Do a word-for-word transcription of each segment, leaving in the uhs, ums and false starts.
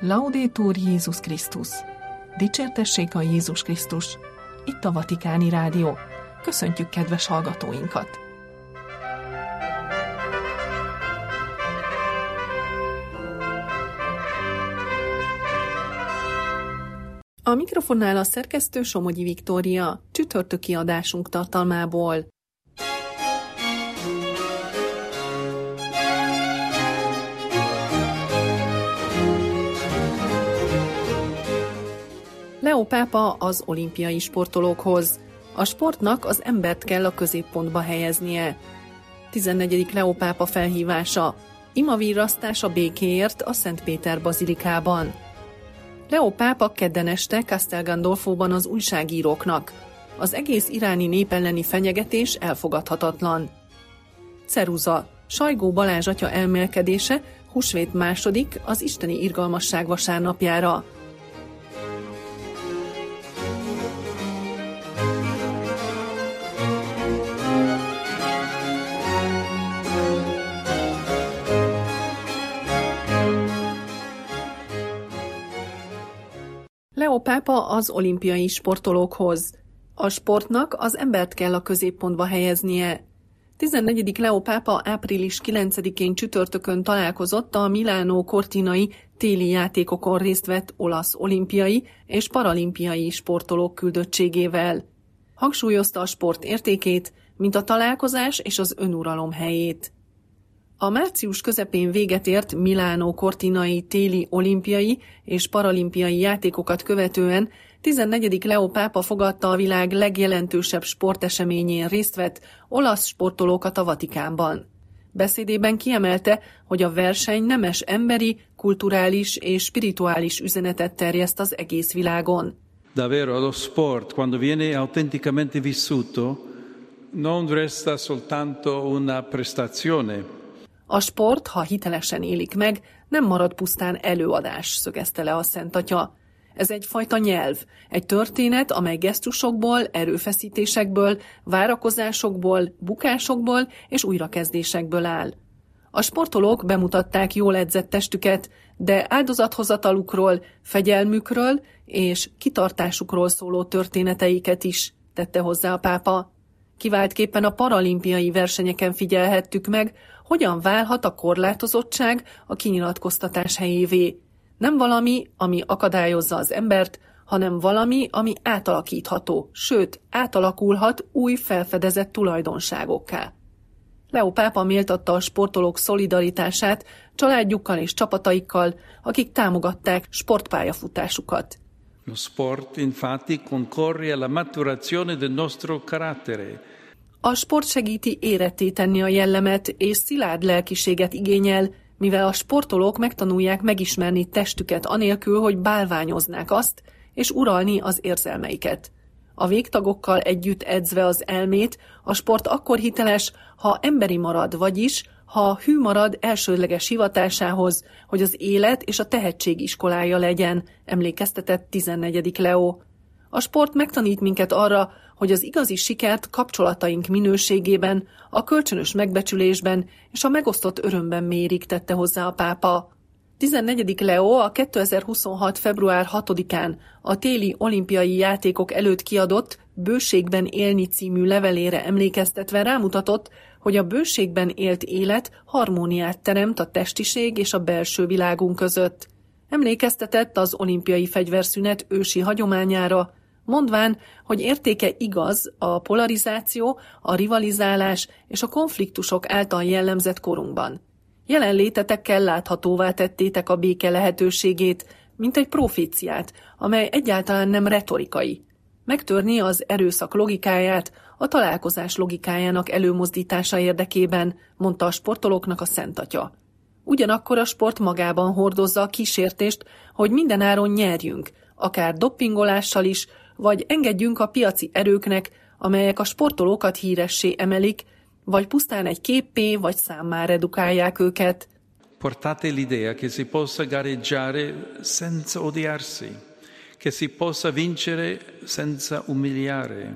Laudetur Jézus Krisztus! Dicsértessék a Jézus Krisztus! Itt a Vatikáni Rádió. Köszöntjük kedves hallgatóinkat! A mikrofonnál a szerkesztő Somogyi Viktória, csütörtöki adásunk tartalmából. Leó pápa az olimpiai sportolókhoz. A sportnak az embert kell a középpontba helyeznie. tizennegyedik Leó pápa felhívása. Imavirrasztás a békéért a Szent Péter bazilikában. Leó pápa kedden este Castel Gandolfóban az újságíróknak. Az egész iráni nép elleni fenyegetés elfogadhatatlan. Ceruza. Sajgó Balázs atya elmélkedése húsvét második az isteni irgalmasság vasárnapjára. Leó pápa az olimpiai sportolókhoz. A sportnak az embert kell a középpontba helyeznie. tizennegyedik Leó pápa április kilencedikén csütörtökön találkozott a Milánó Cortinai téli játékokon részt vett olasz olimpiai és paralimpiai sportolók küldöttségével. Hangsúlyozta a sport értékét, mint a találkozás és az önuralom helyét. A március közepén véget ért Milánó Cortinai téli olimpiai és paralimpiai játékokat követően tizennegyedik Leó pápa fogadta a világ legjelentősebb sporteseményén részt vett olasz sportolókat a Vatikánban. Beszédében kiemelte, hogy a verseny nemes emberi, kulturális és spirituális üzenetet terjeszt az egész világon. Davvero lo sport, quando viene autenticamente vissuto, non resta soltanto una prestazione. A sport, ha hitelesen élik meg, nem marad pusztán előadás, szögezte le a Szent Atya. Ez egyfajta nyelv, egy történet, amely gesztusokból, erőfeszítésekből, várakozásokból, bukásokból és újrakezdésekből áll. A sportolók bemutatták jól edzett testüket, de áldozathozatalukról, fegyelmükről és kitartásukról szóló történeteiket is, tette hozzá a pápa. Kiváltképpen a paralimpiai versenyeken figyelhettük meg, hogyan válhat a korlátozottság a kinyilatkoztatás helyévé. Nem valami, ami akadályozza az embert, hanem valami, ami átalakítható, sőt, átalakulhat új felfedezett tulajdonságokká. Leó pápa méltatta a sportolók szolidaritását családjukkal és csapataikkal, akik támogatták sportpályafutásukat. Lo sport infatti concorre alla maturazione del nostro carattere. A sport segíti éretté tenni a jellemet és szilárd lelkiséget igényel, mivel a sportolók megtanulják megismerni testüket anélkül, hogy bálványoznák azt, és uralni az érzelmeiket. A végtagokkal együtt edzve az elmét, a sport akkor hiteles, ha emberi marad, vagyis ha hű marad elsődleges hivatásához, hogy az élet és a tehetség iskolája legyen, emlékeztetett tizennegyedik Leó. A sport megtanít minket arra, hogy az igazi sikert kapcsolataink minőségében, a kölcsönös megbecsülésben és a megosztott örömben mérik, tette hozzá a pápa. tizennegyedik Leó a kétezer-huszonhat február hatodikán a téli olimpiai játékok előtt kiadott Bőségben élni című levelére emlékeztetve rámutatott, hogy a bőségben élt élet harmóniát teremt a testiség és a belső világunk között. Emlékeztetett az olimpiai fegyverszünet ősi hagyományára, mondván, hogy értéke igaz a polarizáció, a rivalizálás és a konfliktusok által jellemzett korunkban. Jelenlétetekkel láthatóvá tettétek a béke lehetőségét, mint egy proféciát, amely egyáltalán nem retorikai. Megtörni az erőszak logikáját a találkozás logikájának előmozdítása érdekében, mondta a sportolóknak a Szent Atya. Ugyanakkor a sport magában hordozza a kísértést, hogy mindenáron nyerjünk, akár doppingolással is, vagy engedjünk a piaci erőknek, amelyek a sportolókat híressé emelik, vagy pusztán egy képpé vagy számmá redukálják őket. Portate l'idea che si possa gareggiare senza odiarsi, che si possa vincere senza umiliare.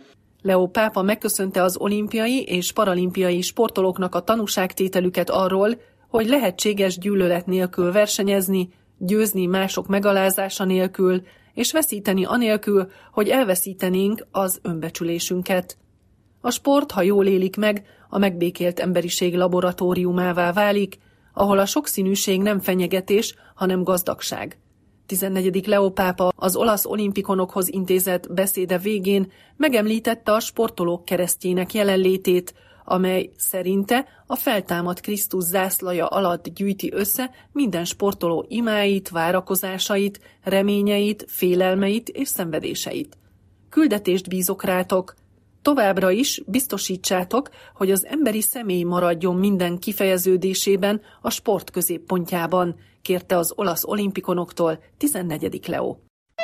Leó pápa megköszönte az olimpiai és paralimpiai sportolóknak a tanúságtételüket arról, hogy lehetséges gyűlölet nélkül versenyezni, győzni mások megalázása nélkül, és veszíteni anélkül, hogy elveszítenénk az önbecsülésünket. A sport, ha jól élik meg, a megbékélt emberiség laboratóriumává válik, ahol a sokszínűség nem fenyegetés, hanem gazdagság. tizennegyedik Leó pápa az olasz olimpikonokhoz intézett beszéde végén megemlítette a sportolók keresztjének jelenlétét, amely szerinte a feltámadt Krisztus zászlaja alatt gyűjti össze minden sportoló imáit, várakozásait, reményeit, félelmeit és szenvedéseit. Küldetést bízok rátok, továbbra is biztosítsátok, hogy az emberi személy maradjon minden kifejeződésében a sport középpontjában, kérte az olasz olimpikonoktól tizennegyedik Leó.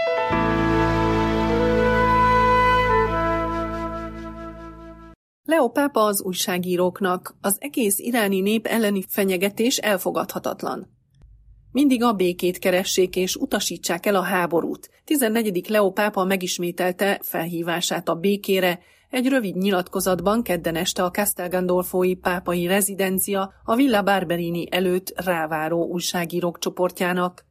Leó pápa az újságíróknak: az egész iráni nép elleni fenyegetés elfogadhatatlan. Mindig a békét keressék és utasítsák el a háborút. tizennegyedik Leó pápa megismételte felhívását a békére egy rövid nyilatkozatban kedden este a Castel Gandolfoi pápai rezidencia a Villa Barberini előtt ráváró újságírók csoportjának.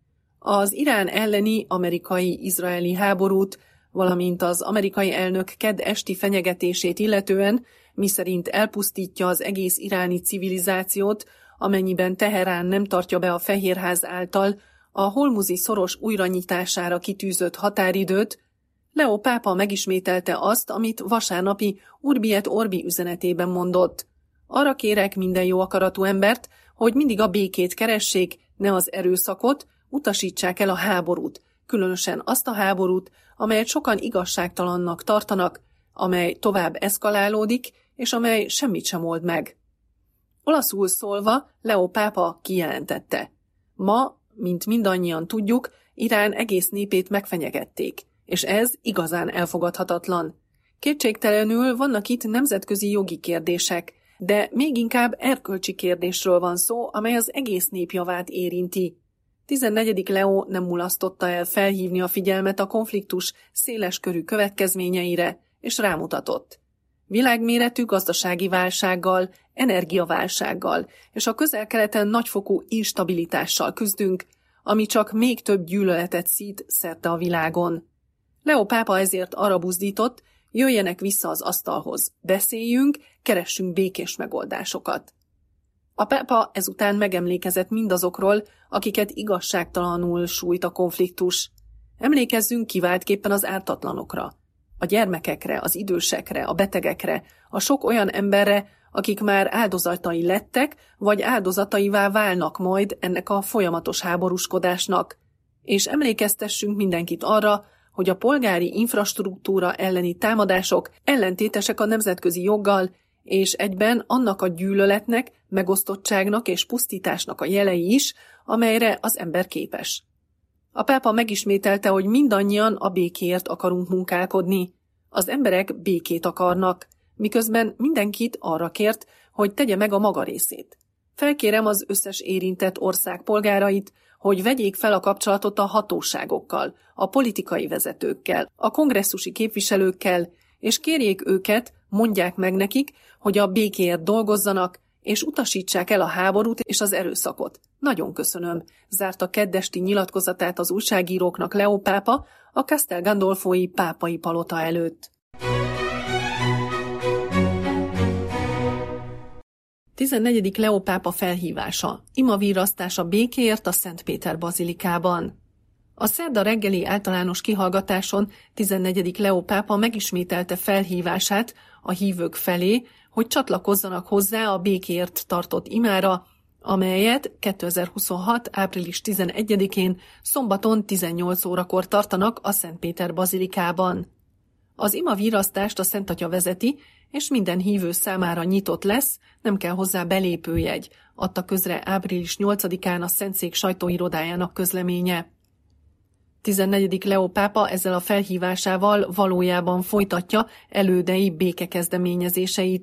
Az Irán elleni amerikai-izraeli háborút, valamint az amerikai elnök kedd esti fenyegetését illetően, miszerint elpusztítja az egész iráni civilizációt, amennyiben Teherán nem tartja be a Fehérház által a Hormuzi szoros újranyitására kitűzött határidőt, Leó pápa megismételte azt, amit vasárnapi Urbi et Orbi üzenetében mondott. Arra kérek minden jó akaratú embert, hogy mindig a békét keressék, ne az erőszakot, utasítsák el a háborút, különösen azt a háborút, amelyet sokan igazságtalannak tartanak, amely tovább eszkalálódik, és amely semmit sem old meg. Olaszul szólva Leó pápa kijelentette: ma, mint mindannyian tudjuk, Irán egész népét megfenyegették, és ez igazán elfogadhatatlan. Kétségtelenül vannak itt nemzetközi jogi kérdések, de még inkább erkölcsi kérdésről van szó, amely az egész nép javát érinti. tizennegyedik Leó nem mulasztotta el felhívni a figyelmet a konfliktus széleskörű következményeire, és rámutatott: világméretű gazdasági válsággal, energiaválsággal és a Közel-Keleten nagyfokú instabilitással küzdünk, ami csak még több gyűlöletet szít szerte a világon. Leó pápa ezért arra buzdított, jöjjenek vissza az asztalhoz, beszéljünk, keressünk békés megoldásokat. A pápa ezután megemlékezett mindazokról, akiket igazságtalanul sújt a konfliktus. Emlékezzünk kiváltképpen az ártatlanokra, a gyermekekre, az idősekre, a betegekre, a sok olyan emberre, akik már áldozatai lettek, vagy áldozataivá válnak majd ennek a folyamatos háborúskodásnak, és emlékeztessünk mindenkit arra, hogy a polgári infrastruktúra elleni támadások ellentétesek a nemzetközi joggal, és egyben annak a gyűlöletnek, megosztottságnak és pusztításnak a jelei is, amelyre az ember képes. A pápa megismételte, hogy mindannyian a békéért akarunk munkálkodni. Az emberek békét akarnak, miközben mindenkit arra kért, hogy tegye meg a maga részét. Felkérem az összes érintett ország polgárait, hogy vegyék fel a kapcsolatot a hatóságokkal, a politikai vezetőkkel, a kongresszusi képviselőkkel, és kérjék őket, mondják meg nekik, hogy a békéért dolgozzanak, és utasítsák el a háborút és az erőszakot. Nagyon köszönöm, zárta keddesti nyilatkozatát az újságíróknak Leó pápa a Castel Gandolfoi pápai palota előtt. tizennegyedik Leó pápa felhívása, imavírasztás a békéért a Szent Péter bazilikában. A szerda reggeli általános kihallgatáson tizennegyedik Leó pápa megismételte felhívását a hívők felé, hogy csatlakozzanak hozzá a békéért tartott imára, amelyet kétezer-huszonhat. április tizenegyedikén szombaton tizennyolc órakor tartanak a Szent Péter bazilikában. Az imavírasztást a Szent Atya vezeti, és minden hívő számára nyitott lesz, nem kell hozzá belépőjegy, adta közre április nyolcadikán a Szentszék sajtóirodájának közleménye. tizennegyedik Leó pápa ezzel a felhívásával valójában folytatja elődei békekezdeményezéseit.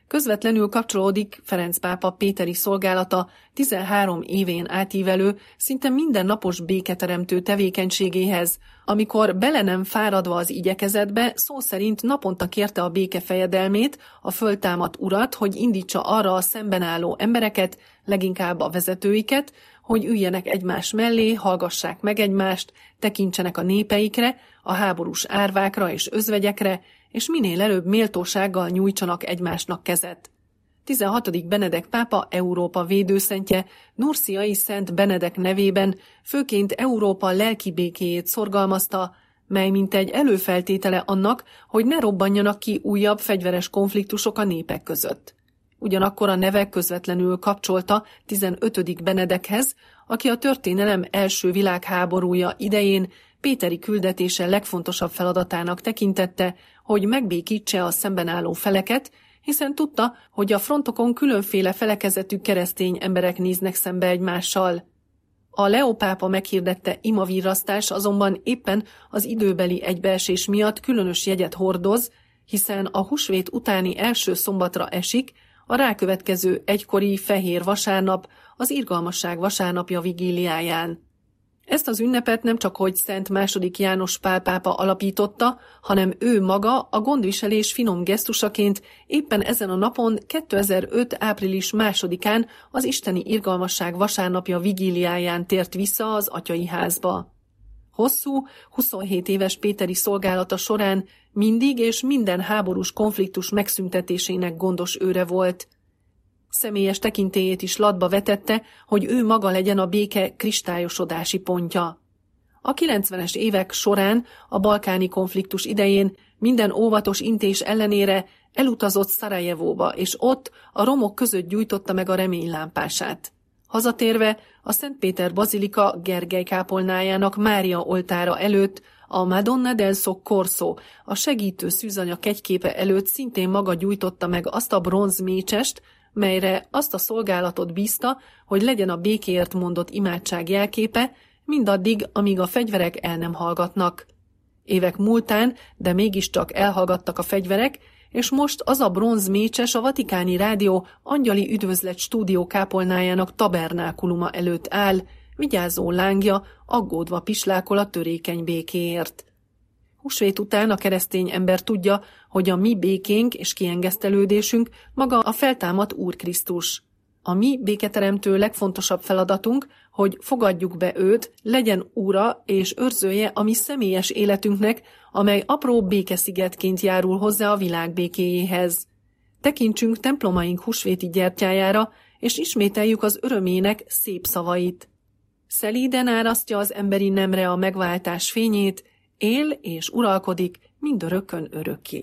Közvetlenül kapcsolódik Ferenc pápa péteri szolgálata tizenhárom évén átívelő, szinte mindennapos béketeremtő tevékenységéhez, amikor bele nem fáradva az igyekezetbe, szó szerint naponta kérte a béke fejedelmét, a föltámadt urat, hogy indítsa arra a szemben álló embereket, leginkább a vezetőiket, hogy üljenek egymás mellé, hallgassák meg egymást, tekintsenek a népeikre, a háborús árvákra és özvegyekre, és minél előbb méltósággal nyújtsanak egymásnak kezet. tizenhatodik Benedek pápa Európa védőszentje Nurciai Szent Benedek nevében főként Európa lelki békéjét szorgalmazta, mely mint egy előfeltétele annak, hogy ne robbanjanak ki újabb fegyveres konfliktusok a népek között. Ugyanakkor a neve közvetlenül kapcsolta tizenötödik Benedekhez, aki a történelem első világháborúja idején péteri küldetése legfontosabb feladatának tekintette, hogy megbékítse a szemben álló feleket, hiszen tudta, hogy a frontokon különféle felekezetű keresztény emberek néznek szembe egymással. A Leó pápa meghirdette imavirrasztás azonban éppen az időbeli egybeesés miatt különös jegyet hordoz, hiszen a húsvét utáni első szombatra esik, a rákövetkező egykori fehér vasárnap, az irgalmasság vasárnapja vigíliáján. Ezt az ünnepet nem csak hogy Szent második János Pál pápa alapította, hanem ő maga a gondviselés finom gesztusaként éppen ezen a napon kétezer-öt április másodikán az isteni irgalmasság vasárnapja vigíliáján tért vissza az atyai házba. Hosszú, huszonhét éves péteri szolgálata során mindig és minden háborús konfliktus megszüntetésének gondos őre volt. Személyes tekintélyét is latba vetette, hogy ő maga legyen a béke kristályosodási pontja. A kilencvenes évek során, a balkáni konfliktus idején minden óvatos intés ellenére elutazott Szarajevóba, és ott a romok között gyújtotta meg a reménylámpását. Hazatérve a Szent Péter bazilika Gergely kápolnájának Mária oltára előtt, a Madonna del Soccorso, a segítő szűzanya kegyképe előtt szintén maga gyújtotta meg azt a bronz mécsest, melyre azt a szolgálatot bízta, hogy legyen a békéért mondott imádság jelképe, mindaddig, amíg a fegyverek el nem hallgatnak. Évek múltán, de mégiscsak elhallgattak a fegyverek, és most az a bronz mécses a Vatikáni Rádió angyali üdvözlet stúdió kápolnájának tabernákuluma előtt áll, vigyázó lángja, aggódva pislákol a törékeny békéért. Húsvét után a keresztény ember tudja, hogy a mi békénk és kiengesztelődésünk maga a feltámadt Úr Krisztus. A mi béketeremtő legfontosabb feladatunk, hogy fogadjuk be őt, legyen úra és őrzője a mi személyes életünknek, amely apró békeszigetként járul hozzá a világ békéjéhez. Tekintsünk templomaink húsvéti gyertyájára, és ismételjük az örömének szép szavait. Szelíden árasztja az emberi nemre a megváltás fényét, él és uralkodik mindörökkön örökké.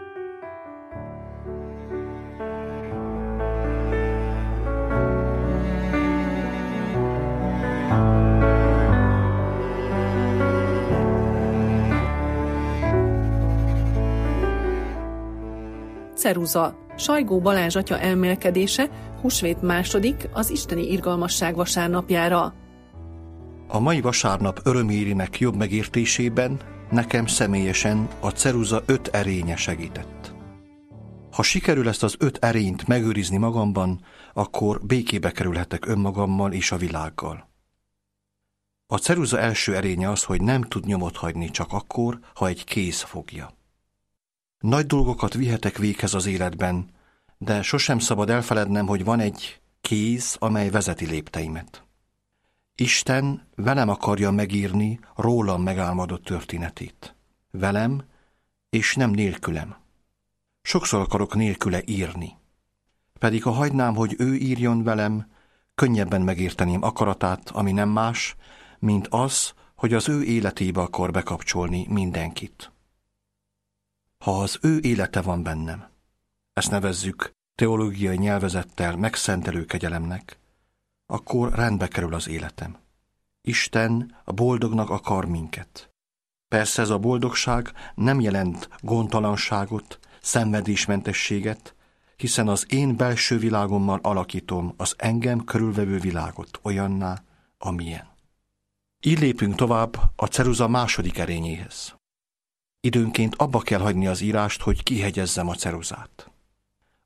Ceruza, Sajgó Balázs atya elmélkedése húsvét második, az isteni irgalmasság vasárnapjára. A mai vasárnap örömérének jobb megértésében nekem személyesen a ceruza öt erénye segített. Ha sikerül ezt az öt erényt megőrizni magamban, akkor békébe kerülhetek önmagammal és a világgal. A ceruza első erénye az, hogy nem tud nyomot hagyni csak akkor, ha egy kéz fogja. Nagy dolgokat vihetek véghez az életben, de sosem szabad elfelednem, hogy van egy kéz, amely vezeti lépteimet. Isten velem akarja megírni rólam megálmodott történetét. Velem, és nem nélkülem. Sokszor akarok nélküle írni. Pedig ha hagynám, hogy ő írjon velem, könnyebben megérteném akaratát, ami nem más, mint az, hogy az ő életébe akar bekapcsolni mindenkit. Ha az ő élete van bennem, ezt nevezzük teológiai nyelvezettel megszentelő kegyelemnek, akkor rendbe kerül az életem. Isten a boldognak akar minket. Persze ez a boldogság nem jelent gondtalanságot, szenvedésmentességet, hiszen az én belső világommal alakítom az engem körülvevő világot olyanná, amilyen. Így lépünk tovább a ceruza második erényéhez. Időnként abba kell hagyni az írást, hogy kihegyezzem a ceruzát.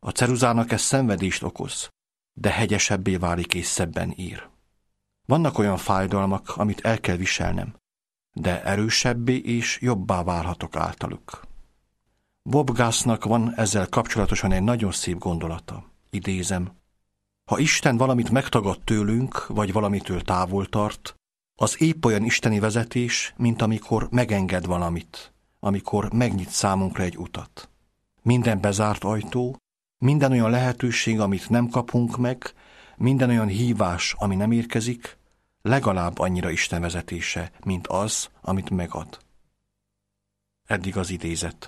A ceruzának ez szenvedést okoz, de hegyesebbé válik és szebben ír. Vannak olyan fájdalmak, amit el kell viselnem, de erősebbé és jobbá válhatok általuk. Bob Gassnak van ezzel kapcsolatosan egy nagyon szép gondolata. Idézem: ha Isten valamit megtagad tőlünk, vagy valamitől távol tart, az épp olyan isteni vezetés, mint amikor megenged valamit, amikor megnyit számunkra egy utat. Minden bezárt ajtó, minden olyan lehetőség, amit nem kapunk meg, minden olyan hívás, ami nem érkezik, legalább annyira Isten vezetése, mint az, amit megad. Eddig az idézet.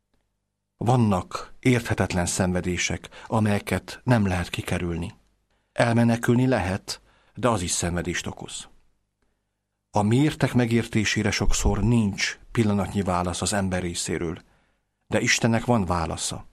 Vannak érthetetlen szenvedések, amelyeket nem lehet kikerülni. Elmenekülni lehet, de az is szenvedést okoz. A miértek megértésére sokszor nincs pillanatnyi válasz az ember részéről, de Istennek van válasza.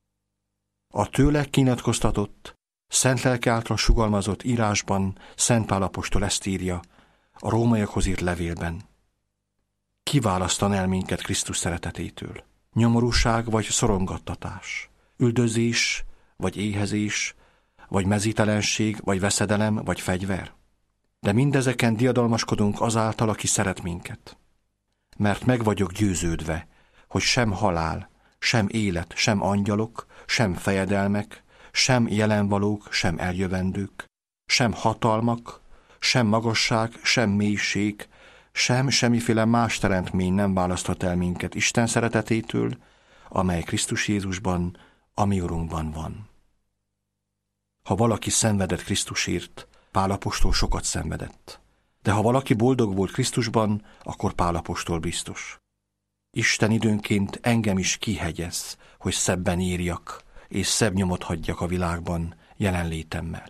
A tőle kinyilatkoztatott, szent lelke által sugalmazott írásban Szent Pál apostol ezt írja a rómaiakhoz írt levélben. Kiválasztan el minket Krisztus szeretetétől. Nyomorúság vagy szorongattatás, üldözés vagy éhezés, vagy mezítelenség, vagy veszedelem, vagy fegyver. De mindezeken diadalmaskodunk azáltal, aki szeret minket. Mert meg vagyok győződve, hogy sem halál, sem élet, sem angyalok, sem fejedelmek, sem jelenvalók, sem eljövendők, sem hatalmak, sem magasság, sem mélység, sem semmiféle más teremtmény nem választhat el minket Isten szeretetétől, amely Krisztus Jézusban, a mi Urunkban van. Ha valaki szenvedett Krisztusért, Pál apostol sokat szenvedett. De ha valaki boldog volt Krisztusban, akkor Pál apostol biztos. Isten időnként engem is kihegyez, hogy szebben írjak, és szebb nyomot hagyjak a világban jelenlétemmel.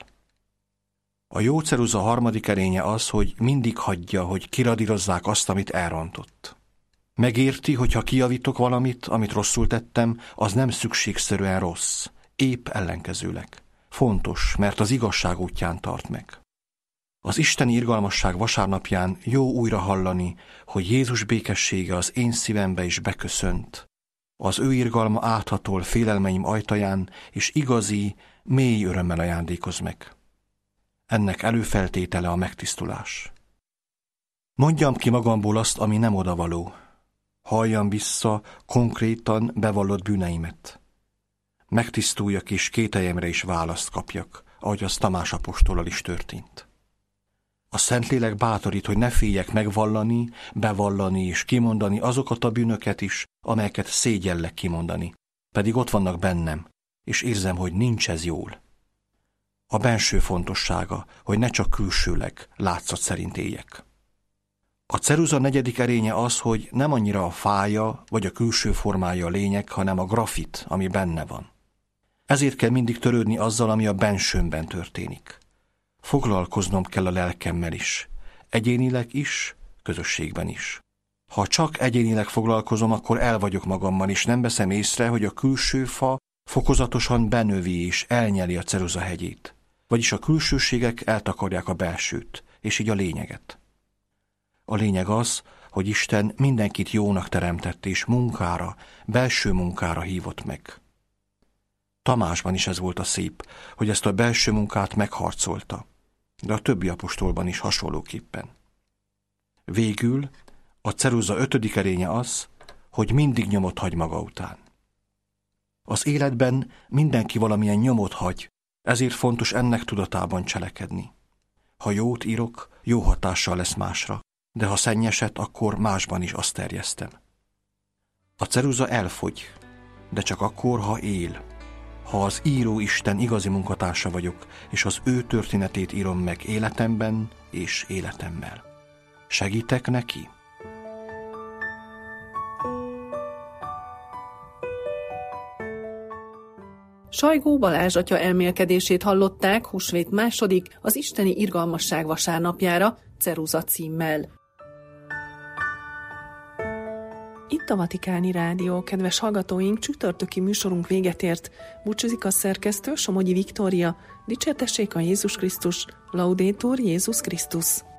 A jó ceruza harmadik erénye az, hogy mindig hagyja, hogy kiradírozzák azt, amit elrontott. Megérti, hogy ha kijavítok valamit, amit rosszul tettem, az nem szükségszerűen rossz, épp ellenkezőleg. Fontos, mert az igazság útján tart meg. Az isteni irgalmasság vasárnapján jó újra hallani, hogy Jézus békessége az én szívembe is beköszönt. Az ő irgalma áthatol félelmeim ajtaján, és igazi, mély örömmel ajándékoz meg. Ennek előfeltétele a megtisztulás. Mondjam ki magamból azt, ami nem odavaló. Halljam vissza konkrétan bevallott bűneimet. Megtisztuljak és kételyemre is választ kapjak, ahogy az Tamás apostollal is történt. A Szentlélek bátorít, hogy ne féljek megvallani, bevallani és kimondani azokat a bűnöket is, amelyeket szégyellek kimondani, pedig ott vannak bennem, és érzem, hogy nincs ez jól. A benső fontossága, hogy ne csak külsőleg, látszat szerint éljek. A ceruza negyedik erénye az, hogy nem annyira a fája vagy a külső formája a lényeg, hanem a grafit, ami benne van. Ezért kell mindig törődni azzal, ami a bensőmben történik. Foglalkoznom kell a lelkemmel is, egyénileg is, közösségben is. Ha csak egyénileg foglalkozom, akkor el vagyok magammal, és nem veszem észre, hogy a külső fa fokozatosan benövi és elnyeli a ceruza hegyét. Vagyis a külsőségek eltakarják a belsőt, és így a lényeget. A lényeg az, hogy Isten mindenkit jónak teremtett, és munkára, belső munkára hívott meg. Tamásban is ez volt a szép, hogy ezt a belső munkát megharcolta, de a többi apostolban is hasonlóképpen. Végül a ceruza ötödik erénye az, hogy mindig nyomot hagy maga után. Az életben mindenki valamilyen nyomot hagy, ezért fontos ennek tudatában cselekedni. Ha jót írok, jó hatással lesz másra, de ha szennyeset, akkor másban is azt terjesztem. A ceruza elfogy, de csak akkor, ha él. Ha az író Isten igazi munkatársa vagyok, és az ő történetét írom meg életemben és életemmel. Segítek neki? Sajgó Balázs atya elmélkedését hallották húsvét második, az isteni irgalmasság vasárnapjára, ceruza címmel. Itt a Vatikáni Rádió, kedves hallgatóink, csütörtöki műsorunk véget ért. Búcsúzik a szerkesztő, Somogyi Viktória. Dicsértessék a Jézus Krisztus, Laudetur Jézus Krisztus.